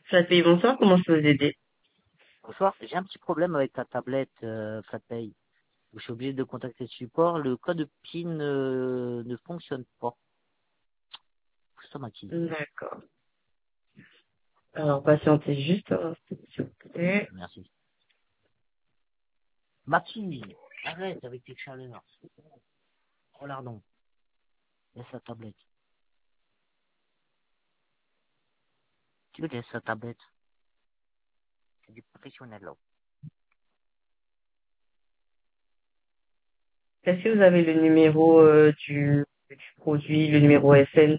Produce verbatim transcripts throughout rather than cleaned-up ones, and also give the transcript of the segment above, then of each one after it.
Flatpay, bonsoir, comment je peux vous aider? Bonsoir, j'ai un petit problème avec ta tablette euh, FlatPay. Je suis obligé de contacter le support. Le code PIN euh, ne fonctionne pas. Stomatique. D'accord. Alors, patientez juste un instant, s'il vous plaît. Merci. Mathilde, arrête avec tes chaleurs. Relardons. Laisse la tablette. Tu veux laisser la tablette? C'est du professionnel là. Est-ce que vous avez le numéro euh, du, du produit, le numéro S N?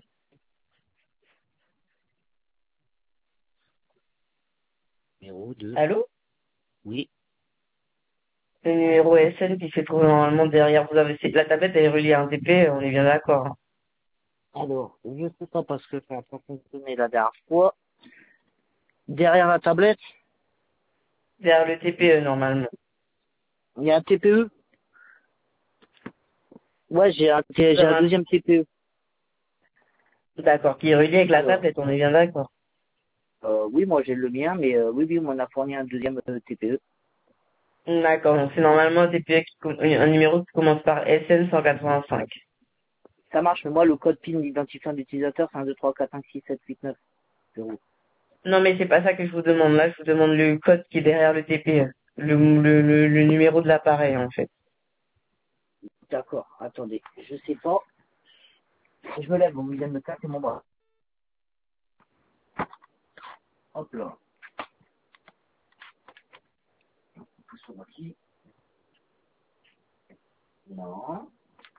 Numéro deux. Allô? Oui. Le numéro S N qui se trouve normalement derrière. Vous avez, c'est- la tablette elle est reliée à un T P, on est bien d'accord, hein. Alors, je sais pas parce que ça n'a pas fonctionné la dernière fois. Derrière la tablette, Derrière le T P E normalement. il y a un T P E. Ouais, j'ai un, Vous j'ai avez un deuxième T P E. un- D'accord, qui est relié avec la Alors, tablette, on est bien d'accord. euh, oui, moi j'ai le mien, mais euh, oui, oui, on m'a fourni un deuxième euh, T P E. D'accord, donc c'est normalement un T P E qui, com- un numéro qui commence par S N cent quatre-vingt-cinq. Ça marche, mais moi, le code PIN d'identifiant d'utilisateur, c'est un, deux, trois, quatre, cinq, six, sept, huit, neuf, zéro. Non, mais c'est pas ça que je vous demande. Là, je vous demande le code qui est derrière le T P E. Le, le, le, le numéro de l'appareil, en fait. D'accord, attendez, je sais pas. Je me lève, vous vient de me casser mon bras. Hop là. Pousse sur ici. Non.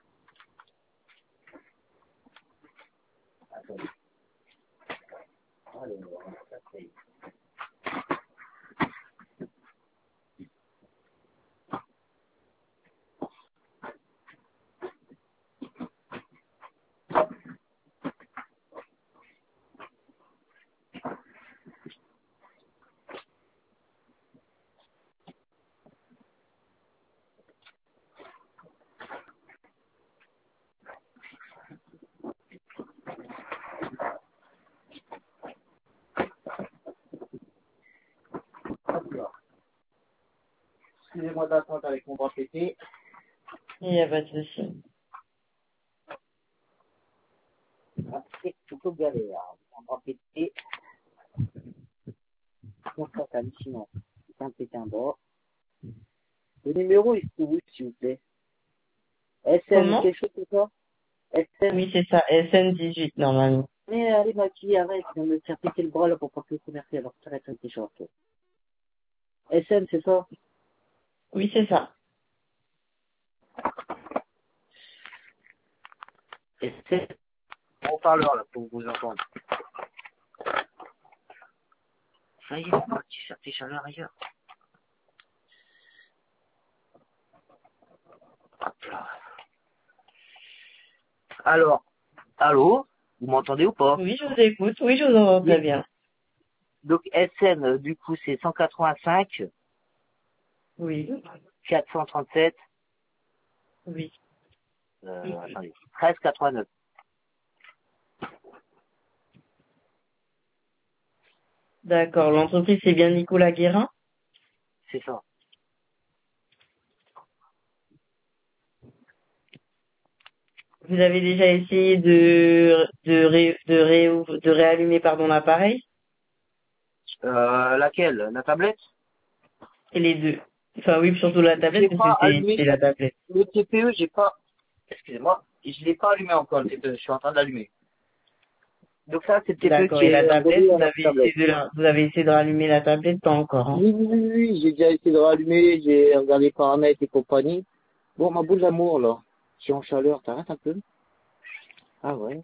Attendez. Alors, ça fait. Hop là. Excusez-moi d'attendre avec mon bras pété. Il n'y a pas de souci. C'est plutôt galère. Mon bras pété. On ça hallucinant. C'est un pété un bras. Le numéro, il se trouve où, s'il vous plaît? S N, Comment? quelque chose comme ça? S N. Oui, c'est ça. S N dix-huit, normalement. Mais allez, ma fille, arrête, tu viens de me faire péter le bras là pour pas que le commercial, alors t'arrêtes avec tes shorts. S N, c'est ça? Oui, c'est ça. S N. En parleur là, pour vous entendre. Ça y est, tu cherches tes chaleurs ailleurs. Hop là. Alors, allô? Vous m'entendez ou pas? Oui, je vous écoute. Oui, je vous entends très Oui. bien. Donc S N, euh, du coup, c'est cent quatre-vingt-cinq, Oui. quatre cent trente-sept, Oui. euh, attendez, treize quatre-vingt-neuf. D'accord. L'entreprise, c'est bien Nicolas Guérin. C'est ça. Vous avez déjà essayé de, de, ré, de, ré, de réallumer, pardon, l'appareil? Euh, laquelle? La tablette? C'est les deux. Enfin, oui, surtout la tablette, J'ai parce que pas c'est, allumé c'est la tablette. le T P E, j'ai pas, excusez-moi, je l'ai pas allumé encore le T P E, je suis en train d'allumer. Donc ça, c'est le T P E D'accord. qui Et est la tablette, relié à vous la avez essayé tablette. de la, vous avez essayé de rallumer la tablette? Pas encore, hein. Oui, oui, oui, oui, j'ai déjà essayé de rallumer, j'ai regardé les paramètres et compagnie. Bon, ma boule d'amour, là, je suis en chaleur, t'arrêtes un peu? Ah ouais.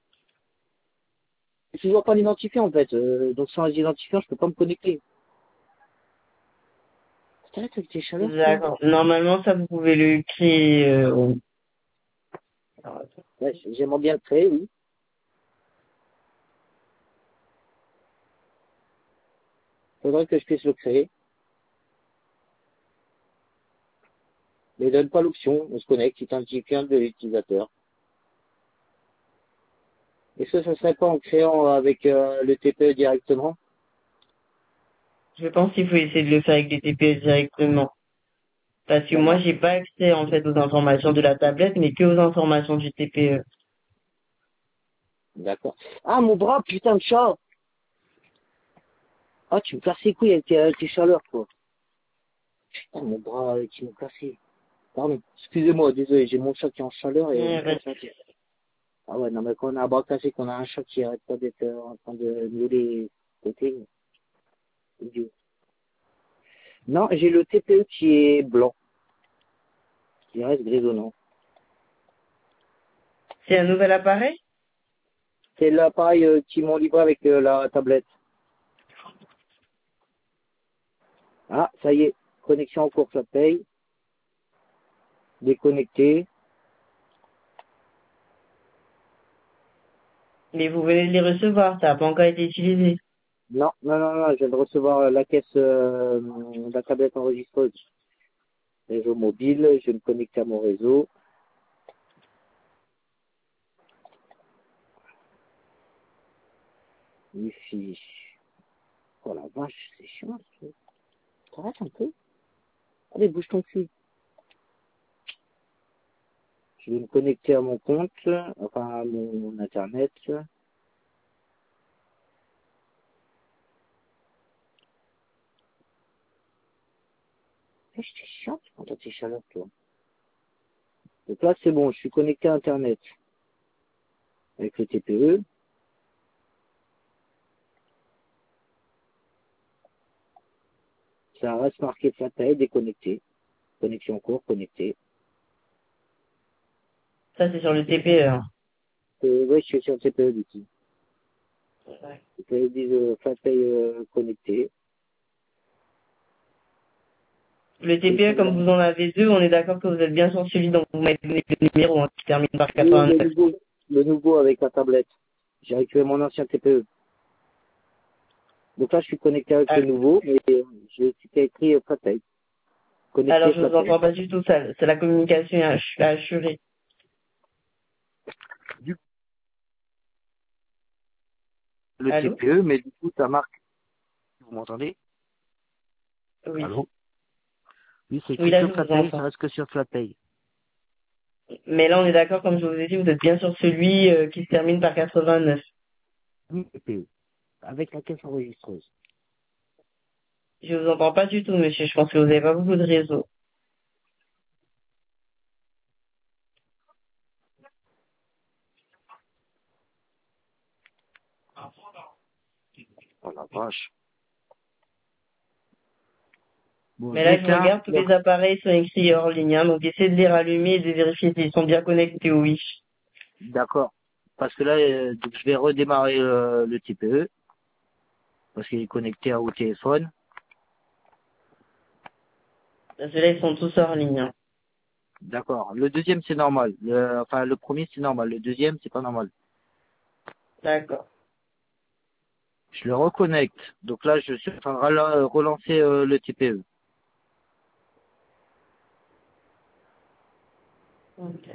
Je vois pas l'identifiant, en fait, euh, donc sans l'identifiant, je peux pas me connecter. T'arrêtes avec tes chaleurs, toi? D'accord. Normalement, ça, vous pouvez le créer. Euh... alors, attends. Ouais, j'aimerais bien le créer, oui. Faudrait que je puisse le créer. Mais il donne pas l'option, on se connecte, c'est un identifiant de l'utilisateur. Est-ce que ça serait pas en créant avec euh, le T P E directement? Je pense qu'il faut essayer de le faire avec les T P E directement. Parce que moi, Comment? j'ai pas accès, en fait, aux informations de la tablette, mais que aux informations du T P E. D'accord. Ah, mon bras, putain de chat! Ah, tu me casses les couilles avec tes, avec tes chaleurs, quoi. Putain, mon bras euh, qui me cassé. Pardon. Excusez-moi, désolé, j'ai mon chat qui est en chaleur et on me Ouais, casse la tête. Ah ouais, non, mais quand on a un bras cassé, qu'on a un chat qui arrête pas d'être euh, en train de miauler côté, c'est idiot. Non, j'ai le T P E qui est blanc, qui reste grisonnant. c'est un nouvel appareil? C'est l'appareil euh, qui m'ont livré avec euh, la tablette. Ah, ça y est, connexion en cours, ça paye. Déconnecté. Mais vous venez de les recevoir, ça n'a pas encore été utilisé. Non, non, non, non, je viens de recevoir euh, la caisse, euh, la tablette enregistreuse. Réseau mobile, je vais me connecter à mon réseau. Wi-Fi. Oh la vache, c'est chiant. ça. T'arrêtes un peu. Allez, bouge ton cul. Je vais me connecter à mon compte, enfin à mon internet. Eh, c'est chiant quand t'as tes chaleurs, toi. Donc là, c'est bon, je suis connecté à internet avec le T P E. Ça reste marqué Flatpay, déconnecté. Connexion en cours, connecté. Ça, c'est sur le T P E, hein. Euh, ouais, je suis sur le T P E du coup. Ouais. Le T P E dit euh, Flatpay euh, connecté. Le Et T P E, ça va. comme vous en avez deux, on est d'accord que vous êtes bien sur celui dont vous m'avez donné le numéro, hein, qui termine par Oui, le quatre-vingt-neuf. nouveau, le nouveau avec la tablette. J'ai récupéré mon ancien T P E. Donc là, je suis connecté avec le Alors, nouveau, mais j'ai écrit euh, Flatpay. alors, Connecté je vous Flatpay. entends pas du tout, ça. C'est la communication ach- assurée. Du coup, le Allô? T P E, mais du coup, ça marque. Vous m'entendez? Oui. Allô? Oui, c'est Oui, écrit là, que je vous Flatpay, ça entends. reste que sur Flatpay. Mais là, on est d'accord, comme je vous ai dit, vous êtes bien sur celui euh, qui se termine par quatre-vingt-neuf. Oui, T P E. Avec la caisse enregistreuse. Je vous entends pas du tout, monsieur. Je pense que vous n'avez pas beaucoup de réseau. Oh la vache. Bon, Mais je là, je l'éteins. regarde, tous les appareils sont écrits hors ligne, hein, donc essayez de les rallumer et de vérifier s'ils sont bien connectés au Wi-Fi. D'accord. Parce que là, euh, donc je vais redémarrer euh, le T P E. Parce qu'il est connecté au téléphone. Ceux-là, ils sont tous hors ligne, hein. D'accord. Le deuxième, c'est normal. Le, enfin, le premier, c'est normal. Le deuxième, c'est pas normal. D'accord. Je le reconnecte. Donc là, je suis en train de rela- relancer euh, le T P E. Ok.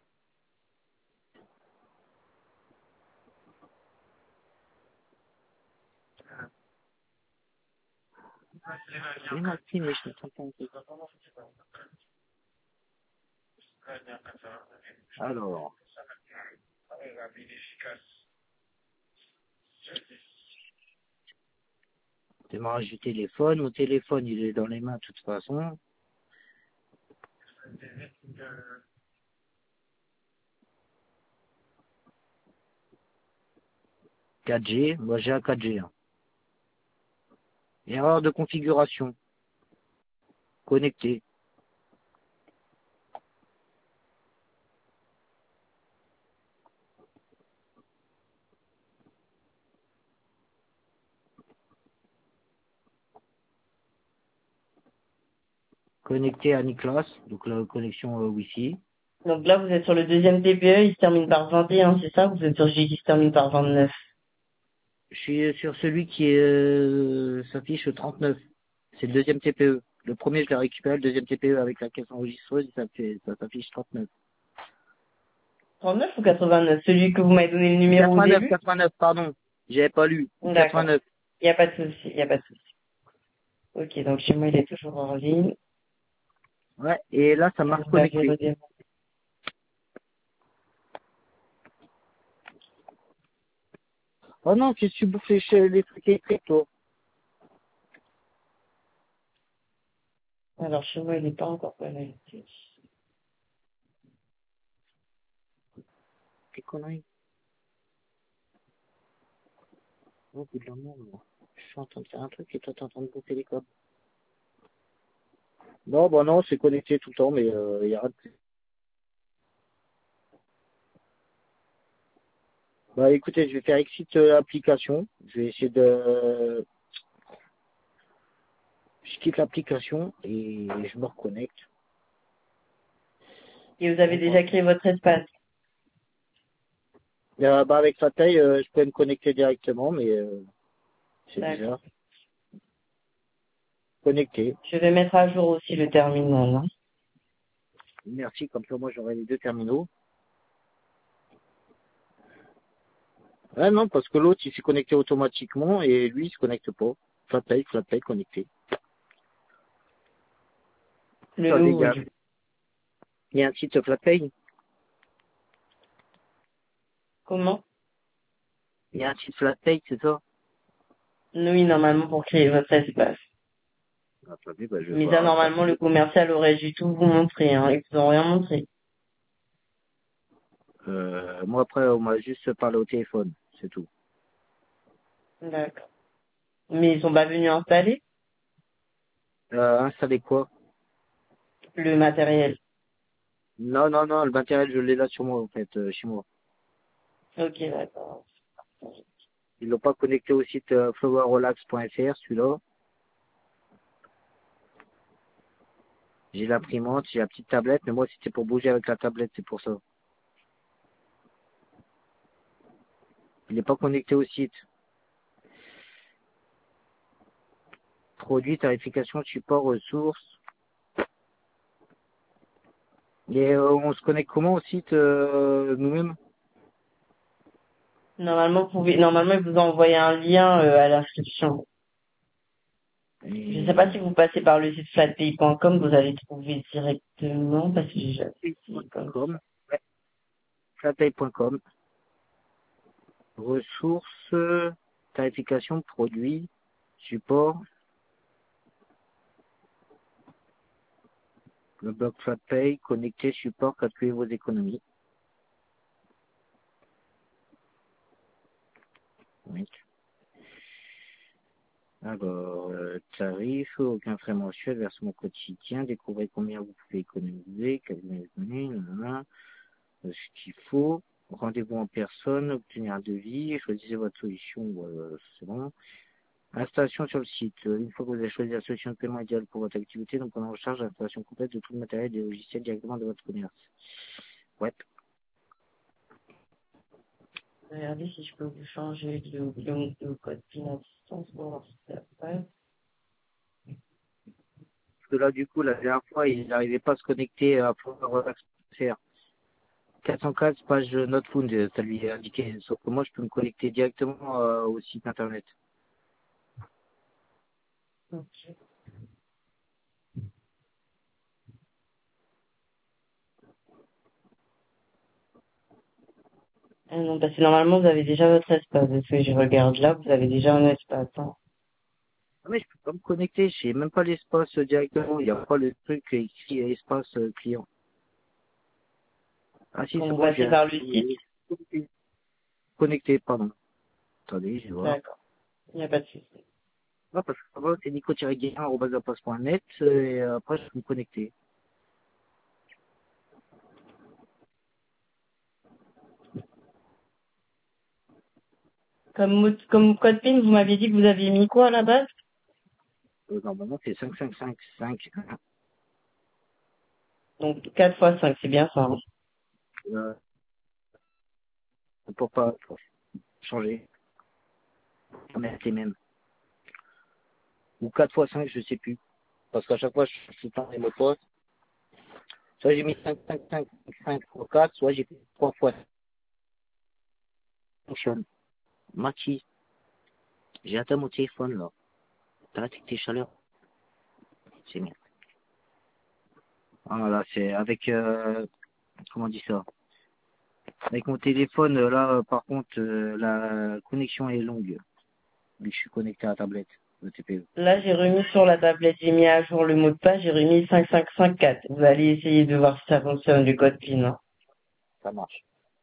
Oui, Maxime, mais je m'entends pas un peu. Alors, démarrage du téléphone. Mon téléphone, il est dans les mains de toute façon. quatre G. Moi, j'ai un quatre G. Hein. Erreur de configuration. Connecté. Connecté à Niklas. Donc la connexion euh, Wi-Fi. Donc là, vous êtes sur le deuxième T P E, il se termine par vingt et un, c'est ça? Vous êtes sur celui qui se termine par vingt-neuf. Je suis sur celui qui est, euh, s'affiche au trente-neuf. C'est le deuxième T P E. Le premier, je l'ai récupéré. Le deuxième T P E avec la caisse enregistreuse, ça, fait, ça s'affiche trente-neuf. trente-neuf ou quatre-vingt-neuf? Celui que vous m'avez donné le numéro au quatre-vingt-neuf, début? quatre-vingt-neuf, pardon. J'avais pas lu. D'accord. quatre-vingt-neuf. Il n'y a pas de souci, il n'y a pas de souci. Ok, donc chez moi, il est toujours en ligne. Ouais, et là, ça Je marque l'avais connecté. redémarré. Oh non, qu'est-ce que tu bouffes les, ch- les trucs écrits, toi? Alors, chez moi, il n'est pas encore connecté. Quelle connerie. Oh, bout de l'amour, moi. Je suis en train de faire un truc et toi, t'es en train de bouffer les câbles. Non, bah non, c'est connecté tout le temps, mais euh, il y a rien de... Bah écoutez, je vais faire exit euh, application. Je vais essayer de... Je quitte l'application et je me reconnecte. Et vous avez On va. déjà créé votre espace. Euh, bah avec sa taille, euh, je peux me connecter directement, mais euh, c'est D'accord. bizarre. Connecté. Je vais mettre à jour aussi le terminal, hein. Merci, comme ça moi j'aurai les deux terminaux. Ah non, parce que l'autre il s'est connecté automatiquement et lui il se connecte pas. FlatPay, FlatPay connecté. Le Attendez, il y nouveau, a, du coup. il y a un site FlatPay. Comment? Il y a un site FlatPay, c'est ça? Oui, normalement, pour créer votre espace. Attendez, bah je vais Mais ça, voir normalement, le FlatPay. commercial aurait dû tout vous montrer, hein. Ils vous ont rien montré. Euh, moi après on m'a juste parlé au téléphone, c'est tout. D'accord. Mais ils sont pas venus installer Euh, installer quoi? le matériel. Non, non, non, le matériel je l'ai là sur moi en fait, euh, chez moi. Ok, d'accord. Ils l'ont pas connecté au site euh, flower relax point f r, celui-là. J'ai l'imprimante, j'ai la petite tablette, mais moi c'était pour bouger avec la tablette, c'est pour ça. Il n'est pas connecté au site. Produit, tarification, support, ressources. Et euh, on se connecte comment au site euh, nous-mêmes? Normalement, vous pouvez, normalement, ils vous ont envoyé un lien euh, à l'inscription. Je ne sais pas Et... si vous passez par le site flatpay point com, vous allez trouver directement, parce que j'ai jamais essayé comme .com, ça. ouais, flatpay point com, ressources, tarification, produit, support, le bloc FlatPay, connecter, support, calculer vos économies. Oui. Alors, euh, tarif, aucun frais mensuel, versement quotidien, découvrez combien vous pouvez économiser, cabinet de données, nanana, euh, ce qu'il faut, rendez-vous en personne, obtenir un devis, choisissez votre solution, euh, c'est bon. Installation sur le site. Euh, Une fois que vous avez choisi la solution de paiement idéale pour votre activité, nous prenons en charge l'installation complète de tout le matériel et des logiciels directement de votre commerce. Ouais. Regardez si je peux vous changer le, le, le code PIN à distance pour voir si ça passe. Parce que là, du coup, la dernière fois, il n'arrivait pas à se connecter à faire quatre cent quatre page NotFound, euh, ça lui est indiqué. Sauf que moi, je peux me connecter directement euh, au site internet. Ok. Ah non, parce que normalement, vous avez déjà votre espace. Parce que je regarde là, vous avez déjà un espace, hein. Ah, mais je peux pas me connecter, je n'ai même pas l'espace euh, directement. Il n'y a pas le truc écrit euh, espace euh, client. Ah si, Quand c'est vous bon, passez j'ai par le site. connecté, pardon. Attendez, je vais voir. D'accord. Il n'y a pas de souci. Ah, parce que avant, c'est nico-guérin arobase laposte point net et euh, après, je peux me connecter. Comme, mot- comme code PIN, vous m'aviez dit que vous aviez mis quoi à la base? Euh, normalement, c'est cinq cinq cinq cinq. Donc quatre fois cinq, c'est bien ça, hein. Euh, pour pas pour changer, pour mettre les mêmes. Ou quatre fois cinq, je sais plus. Parce qu'à chaque fois, je suis tout le temps les mots de passe. Soit j'ai mis cinq cinq cinq cinq fois quatre, soit j'ai fait trois fois fonctionne. Mathis, j'ai atteint mon téléphone là. T'arrêtes avec tes chaleurs. c'est bien. Voilà, c'est avec, euh, comment on dit ça? Avec mon téléphone, là, par contre, euh, la connexion est longue. Vu que je suis connecté à la tablette, le T P E. Là, j'ai remis sur la tablette, j'ai mis à jour le mot de passe, j'ai remis cinq cinq cinq quatre. Vous allez essayer de voir si ça fonctionne, le code PIN, hein. Ça marche.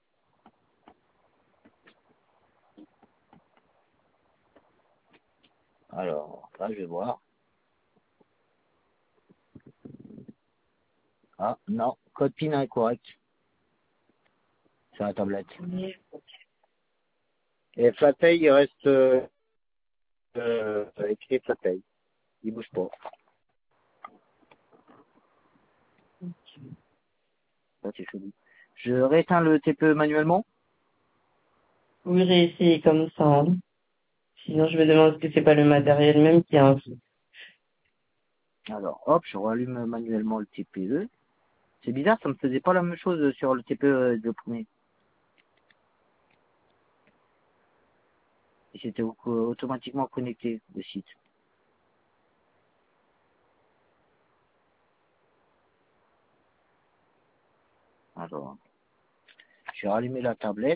Alors, là, je vais voir. Ah, non, code PIN incorrect. Sur la tablette. Oui. Et FlatPay, il reste, euh, euh, écrit FlatPay. Il bouge pas. Ça, c'est chelou. Je rééteins le T P E manuellement. Oui, réessayez comme ça, hein. Sinon, je me demande si c'est pas le matériel même qui a un souci. Alors, hop, je rallume manuellement le T P E. C'est bizarre, ça me faisait pas la même chose sur le T P E de premier. Et c'était au- automatiquement connecté, le site. Alors, je vais rallumer la tablette.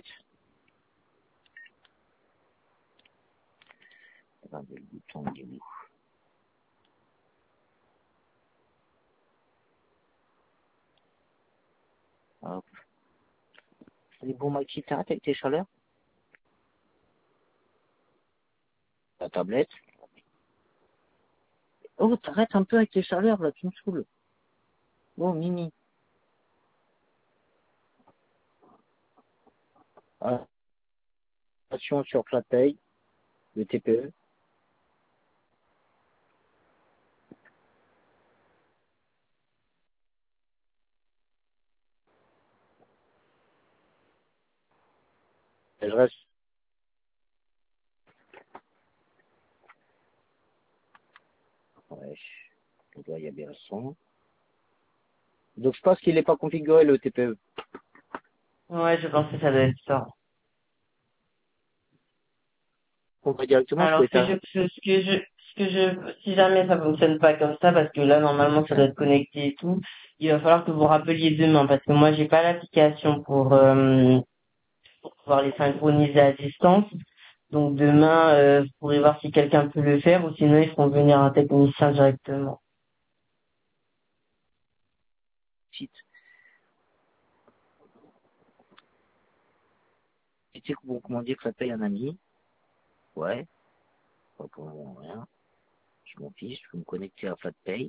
Regardez le bouton, il est où? Hop. Les bons maxi, t'arrêtes avec tes chaleurs? La tablette. Oh, t'arrêtes un peu avec tes chaleurs, là, tu me saoules. Oh, Mimi. Ah, attention sur FlatPay, le T P E. Et je reste. Ouais, je- là, il y a bien le son. Donc, je pense qu'il n'est pas configuré, le T P E. Ouais, je pense que ça doit être ça. On va directement, je peux Alors, ce que je, éteindre. ce ce que je, ce que je, si jamais ça fonctionne pas comme ça, parce que là, normalement, ça doit être connecté et tout, il va falloir que vous rappeliez demain, parce que moi, j'ai pas l'application pour, euh, pour pouvoir les synchroniser à distance. Donc, demain, euh, vous pourrez voir si quelqu'un peut le faire, ou sinon, ils feront venir un technicien directement. Site. Tu sais, bon, comment dire que FlatPay un ami? Ouais. Pas pour le moment, rien. Je m'en fiche, je peux me connecter à FlatPay.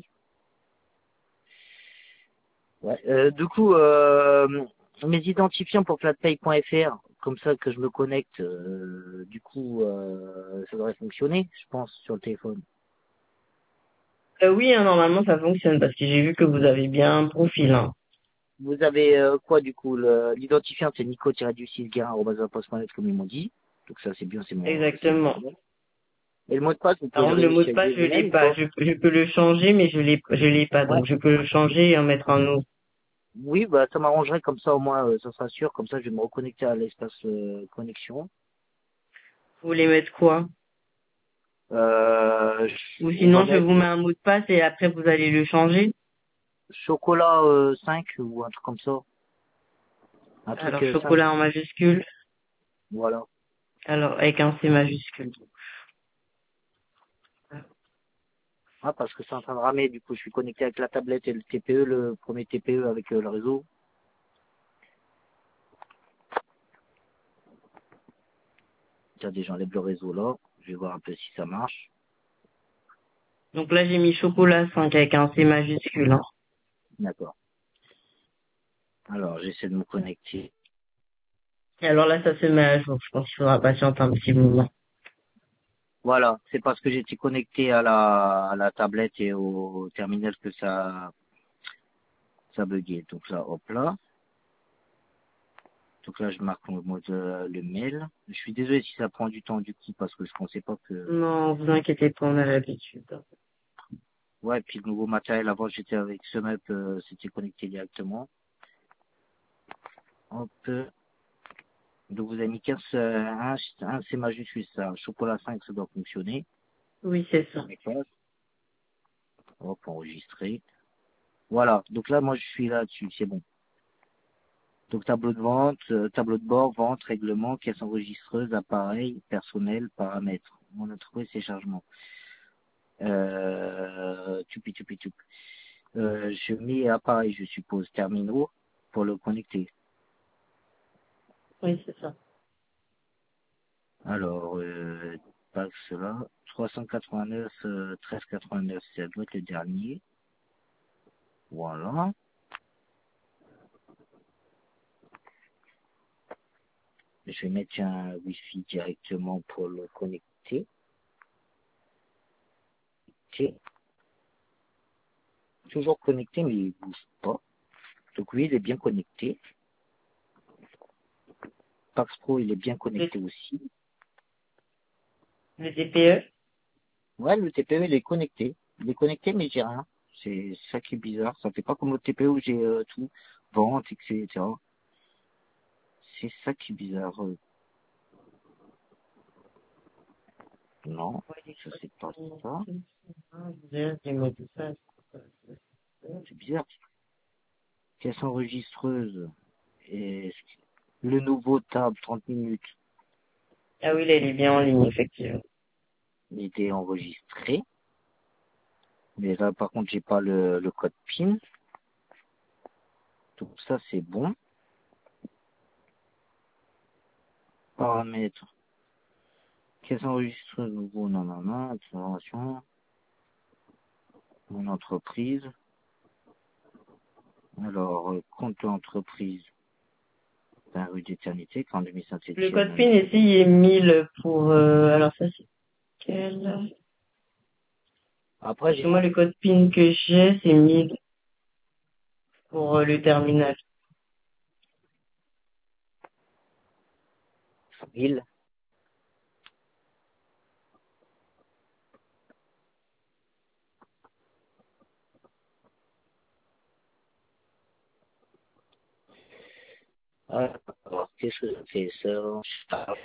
Ouais. Euh, du coup, euh, mes identifiants pour flatpay point F R, comme ça que je me connecte, euh, du coup, euh, ça devrait fonctionner, je pense, sur le téléphone. Euh, oui, hein, normalement, ça fonctionne, parce que j'ai vu que vous avez bien un profil, hein. Vous avez euh, quoi du coup? le- L'identifiant c'est nico-du-six gain arobase poste point net comme ils m'ont dit. Donc ça c'est bien, c'est mon, c'est mon Exactement. modèle. Et le mot de passe, vous Par pouvez le contre, le mot de passe, réinitialiser je l'ai vous-même ou pas. pas? Je, je peux le changer, mais je l'ai, je l'ai pas. Ouais. Donc, je peux le changer et en mettre un autre. Oui, bah ça m'arrangerait comme ça au moins, euh, ça sera sûr, comme ça je vais me reconnecter à l'espace euh, connexion. Vous voulez mettre quoi? Euh, Ou on va sinon, je vous mets mettre un mot de passe et après, vous allez le changer. chocolat euh, cinq ou un truc comme ça. Un truc Alors, euh, simple. chocolat en majuscule. Voilà. Alors, avec un C majuscule. Ah, parce que c'est en train de ramer, du coup je suis connecté avec la tablette et le T P E, le premier T P E avec euh, le réseau. Attendez, j'enlève le réseau là. Je vais voir un peu si ça marche. Donc là, j'ai mis chocolat cinq avec un C majuscule, hein. D'accord. Alors j'essaie de me connecter. Et alors là, ça se met à jour. Je pense qu'il faudra patienter un petit moment. Voilà, c'est parce que j'étais connecté à la, à la tablette et au terminal que ça, ça buguait. Donc là, hop là. Donc là, je marque le mode euh, le mail. Je suis désolé si ça prend du temps du coup parce que je pensais pas que. Non, vous inquiétez pas, on a l'habitude. Ouais, puis le nouveau matériel avant j'étais avec SumUp, euh, c'était connecté directement. Hop. Donc vous avez mis quinze, euh, un, un C majuscule, ça. Chocolat cinq, ça doit fonctionner. Oui, c'est ça. D'accord. Hop, enregistrer. Voilà. Donc là, moi, je suis là-dessus. C'est bon. Donc tableau de vente, euh, tableau de bord, vente, règlement, caisse enregistreuse, appareil, personnel, paramètres. Mon entreprise, c'est chargement. Euh, tupi, tupi, tupi. Euh, je mets appareil, je suppose, terminaux pour le connecter. Oui, c'est ça. Alors, euh, pas cela. trois cent quatre-vingt-neuf, euh, treize quatre-vingt-neuf, ça doit être le dernier. Voilà. Je vais mettre un Wi-Fi directement pour le connecter. Ok. Toujours connecté, mais il bouge pas. Donc oui, il est bien connecté. Pax Pro, il est bien Le, connecté aussi. le T P E? Ouais, le T P E, il est connecté. Il est connecté, mais j'ai rien. C'est ça qui est bizarre. Ça fait pas comme le T P E où j'ai euh, tout, vente, et cetera. C'est ça qui est bizarre. euh. Non, Ouais, les ça codes c'est pas PIN, ça. tout ça. D'ailleurs, j'ai mis tout ça. C'est bizarre. Caisse enregistreuse. Et le nouveau tab, trente minutes, Ah oui, là, il est bien en ligne, effectivement. il était enregistré. Mais là, par contre, j'ai pas le, le code PIN. Tout ça, c'est bon. Paramètres. Caisse enregistreuse, nouveau, non, non, non, accélération. Mon entreprise. Alors, euh, compte entreprise. Ben, rue d'éternité, quarante-deux Le Saint-Etienne, code même PIN chose. ici, il est mille pour... Euh, alors ça, c'est quel? Après, Parce que j'ai moi, le code PIN que j'ai, c'est mille pour euh, le terminal. mille. Alors, qu'est-ce que je fais ça? Charge.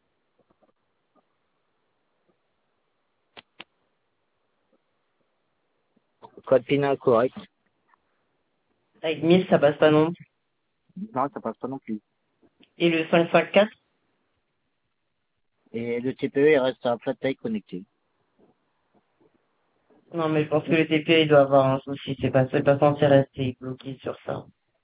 Code PIN incorrect. Avec mille, ça passe pas non plus. Non, ça passe pas non plus. Et le cinq cent cinquante-quatre? Et le T P E, il reste à flat taille connecté. Non, mais je pense que le T P E, il doit avoir un souci. C'est pas, c'est pas censé rester bloqué sur ça.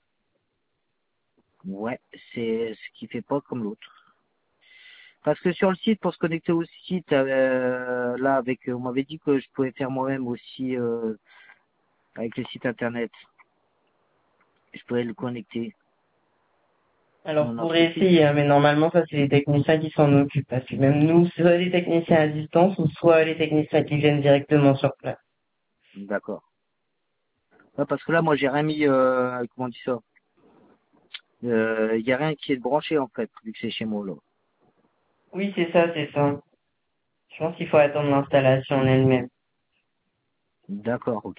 Ouais, c'est ce qui fait pas comme l'autre. Parce que sur le site, pour se connecter au site, euh, là, avec, on m'avait dit que je pouvais faire moi-même aussi euh, avec le site internet. Je pouvais le connecter. Alors, Mon pour entreprise. essayer, hein, mais normalement, ça, c'est les techniciens qui s'en occupent. Parce que même nous, soit les techniciens à distance, ou soit les techniciens qui viennent directement sur place. D'accord. Ouais, parce que là, moi, j'ai rien mis, euh, comment on dit ça? Il euh, y a rien qui est branché en fait, vu que c'est chez moi là. Oui, c'est ça, c'est ça. Je pense qu'il faut attendre l'installation en elle-même. D'accord, ok.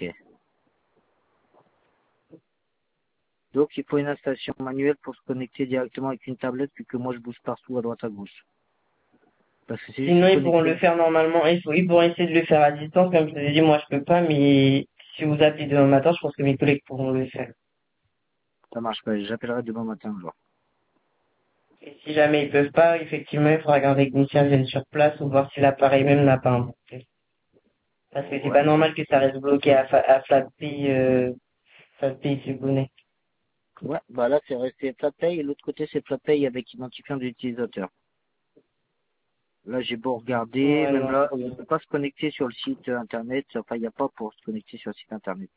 Donc il faut une installation manuelle pour se connecter directement avec une tablette, vu que moi je bouge partout à droite à gauche. Parce que c'est juste Sinon, se ils pourront le connecter. faire normalement. Il faut, ils pourront essayer de le faire à distance. Comme je te l'ai dit, moi, je peux pas, mais si vous appelez demain matin, je pense que mes collègues pourront le faire. Ça marche pas, j'appellerai demain matin alors. Et si jamais ils peuvent pas, effectivement, il faudra qu'un technicien vienne sur place ou voir si l'appareil même n'a pas un problème. Parce que c'est Ouais, pas normal que ça reste bloqué à, fa- à FlatPay, euh, FlatPay se connaît. ouais, bah là c'est resté FlatPay et l'autre côté c'est FlatPay avec identifiant d'utilisateur. Là j'ai beau regarder, Ouais, même non. là on ne peut pas se connecter sur le site internet, enfin il n'y a pas pour se connecter sur le site internet.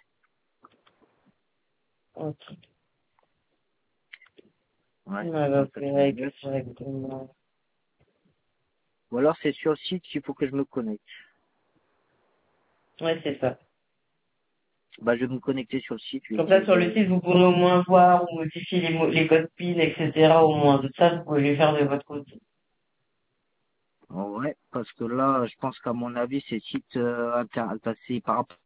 Ok. Ouais, Ouais, bah, vous pouvez régler trois cent quatre-vingt-neuf. directement. Ou alors c'est sur le site qu'il faut que je me connecte. Ouais, c'est ça. Bah je vais me connecter sur le site, je vais Comme ça, essayer sur le de. site, vous pourrez au moins voir ou modifier les, mo- les codes PIN, et cetera. Au moins, de ça, vous pouvez les faire de votre côté. Ouais, parce que là, je pense qu'à mon avis, c'est site euh, inter passé par rapport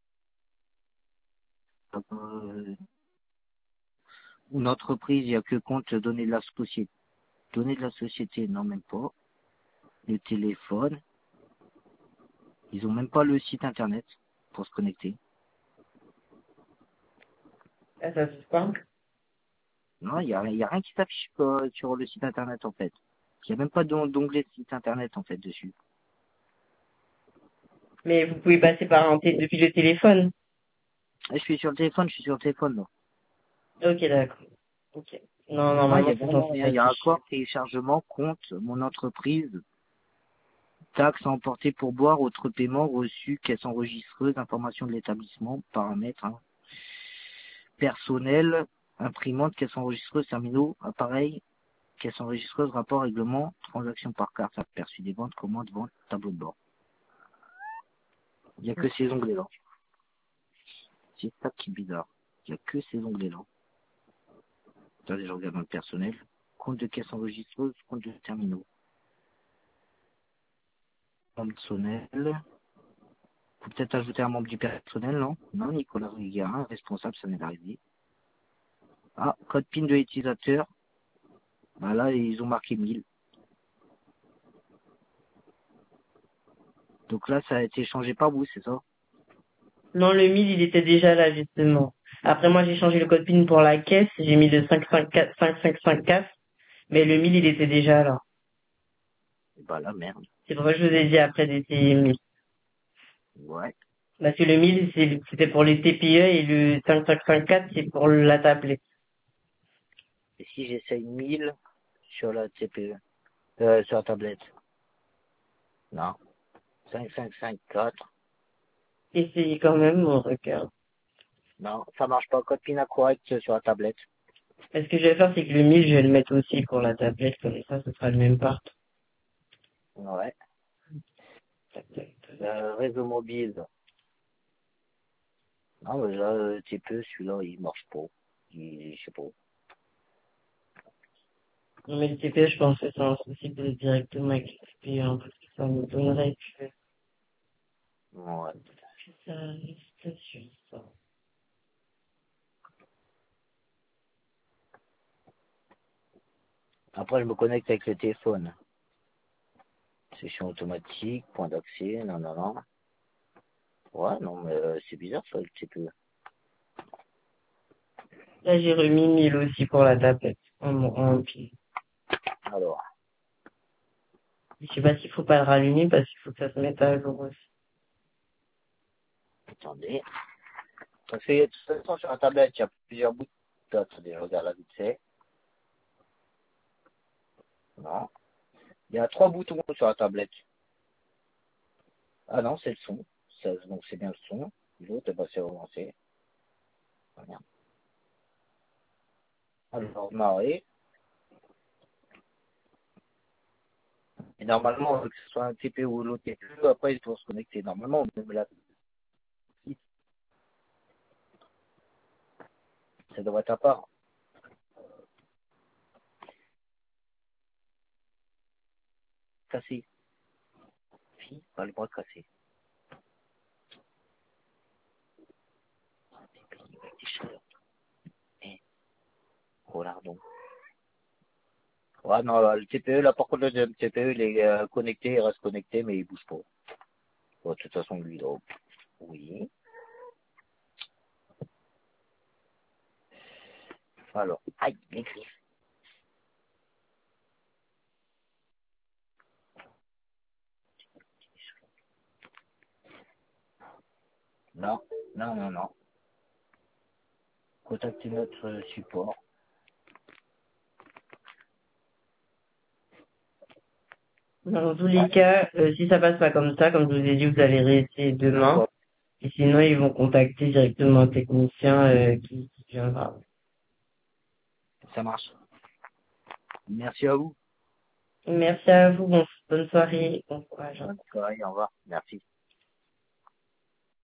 à euh, une entreprise, il n'y a que compte données de la société. Données de la société, non même pas. Le téléphone, ils ont même pas le site internet. pour se connecter. Ah, ça se quoi? Non, il y a, y a rien qui s'affiche euh, sur le site internet en fait. Il n'y a même pas d'on- d'onglet site internet en fait dessus. Mais vous pouvez passer par un té- depuis le téléphone. Et je suis sur le téléphone, je suis sur le téléphone là. Ok, d'accord. Ok. Non, Non, il y normalement, a c'est vraiment censé rien. Il y a s'afficher. accord, téléchargement, compte, mon entreprise, taxes à emporter pour boire, autres paiements reçus, caisse enregistreuse, information de l'établissement, paramètres, hein, personnel, imprimante, caisse enregistreuse, terminaux, appareil, caisse enregistreuse, rapport, règlement, transaction par carte, aperçu des ventes, commande, vente, tableau de bord. Il n'y a que ces onglets-là. C'est ça qui est bizarre. Il n'y a que ces onglets-là. Attendez, je regarde dans le personnel. Compte de caisse enregistreuse, compte de terminaux. Personnel. Faut peut-être ajouter un membre du personnel, non? Non, Nicolas Riguerin, responsable, ça m'est arrivé. Ah, code PIN de l'utilisateur. Bah là, ils ont marqué mille. Donc là, ça a été changé par vous, c'est ça? Non, le mille, il était déjà là, justement. Après, moi, j'ai changé le code PIN pour la caisse. J'ai mis le cinq cinq quatre, cinq cinq cinq quatre. Mais le mille, il était déjà là. Bah là, merde. C'est pour ça que je vous ai dit après d'essayer mille. Ouais. Parce que le mille, c'est- c'était pour les T P E et le cinq cinq cinq quatre, c'est pour la tablette. Et si j'essaye mille sur la T P E, euh, sur la tablette? Non. cinq cinq cinq quatre. Essayez quand même, on regarde. Non, ça marche pas. Code PIN incorrect sur la tablette. Ce que je vais faire, c'est que le mille, je vais le mettre aussi pour la tablette. Comme ça, ce sera le même part. Ouais. Tac, tac, tac. Euh, réseau mobile. Non, mais là, le T P E, celui-là, il marche pas. Il, je sais pas. Non, mais le T P E, je pense que c'est impossible directement avec le T P E, hein, parce que ça me donnerait que Ouais. que ça reste sur ça. Après, je me connecte avec le téléphone. Session automatique, point d'accès, non, non, non. Ouais, non, mais euh, c'est bizarre ça, le T P E. Là, j'ai remis mille aussi pour la tablette. En, en pile. Alors, Je sais pas s'il faut pas le rallumer parce qu'il faut que ça se mette à jour aussi. attendez. Parce que de toute façon, sur la tablette, il y a plusieurs boutons. Attendez, je regarde là vite fait. Non. Il y a trois boutons sur la tablette. Ah non, c'est le son. Ça, donc c'est bien le son. L'autre, bah, c'est relancer. Voilà. Alors, marrer. Et normalement, que ce soit un T P E ou l'autre T P E, après, il faut se connecter. Normalement, même là, ça devrait être à part. Cassé. Si, pas le bras cassé. Eh, oh lardon. Ouais, non, le T P E, là, par contre, le deuxième T P E, il est euh, connecté, il reste connecté, mais il bouge pas. Bon, de toute façon, lui, là, oui. Alors, aïe, les griffes. Non, non, non, non. Contactez notre euh, support. Dans tous Ouais, les cas, euh, si ça passe pas comme ça, comme je vous ai dit, vous allez réessayer demain. d'accord. Et sinon, ils vont contacter directement un technicien euh, qui, qui viendra. Ça marche. Merci à vous. Merci à vous, bon, bonne soirée, bon courage. Bonne soirée, au revoir. Merci.